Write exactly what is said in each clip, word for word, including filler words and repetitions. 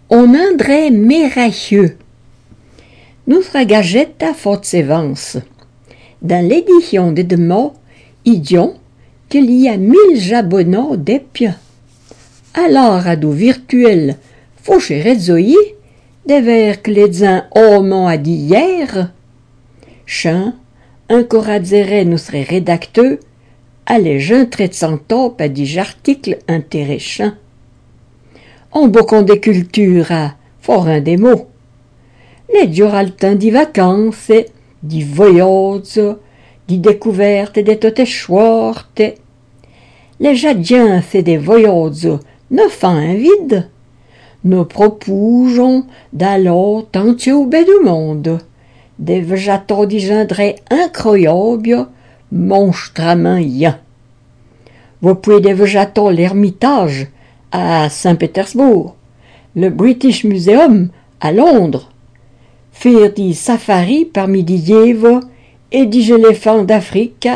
On andrait méracheux. Nous gagette à forte sévance. Dans l'édition de demain, idion qu'il y a mille jabonnats d'épia. Alors à do virtuel, fauché redzoyi, des vers que les uns hommes à d'hier. Chant, un corazere nous serait rédacteux, allez j'un trait de cent à des articles intéressants. On bocon des cultures à fort un des mots. Les duraltins des vacances, des voyages, des découvertes des toteschwortes. Les jadiens fait des voyages, ne font un vide. Nous proposons d'alors tenter au bas du monde. Des végétaux d'gendrés incroyables, monstrament yan. Vous pouvez des végétaux l'Ermitage à Saint-Pétersbourg, le British Museum à Londres, faire des safaris parmi des lièvres et des éléphants d'Afrique,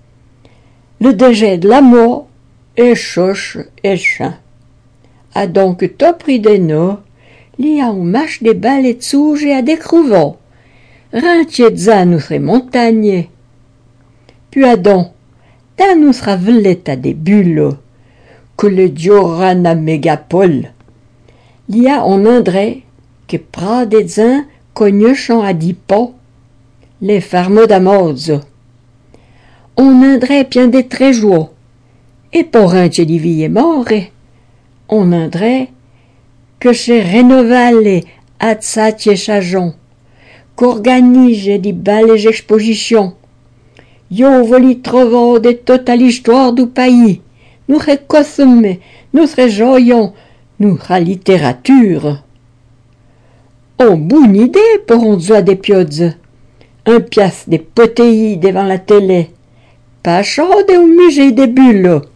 le déjet de la mort et choche et chant. A donc top pris des noix, li a un mâche des balles de souge et à des crouvants. Rentier de nous serait montagne. Puis a donc, ta nous sera velette à des bulles, que le dioran à mégapole. Li a on andrait, que pras des zins cognochant à dix pas, les farmeaux d'amoz. On andrait bien des tréjours, et pour un tché diville mort, on andrait que chez Rénovale à Tsatie Chajon, qu'organise des balles expositions. Yo voli trouvant de toute l'histoire du pays. Nous récossons, nous réjoyons, nous la littérature. Oh, bonne idée pour on soit des piodes. Un piastre des potéis devant la télé. Pas chaud de musée des bulles.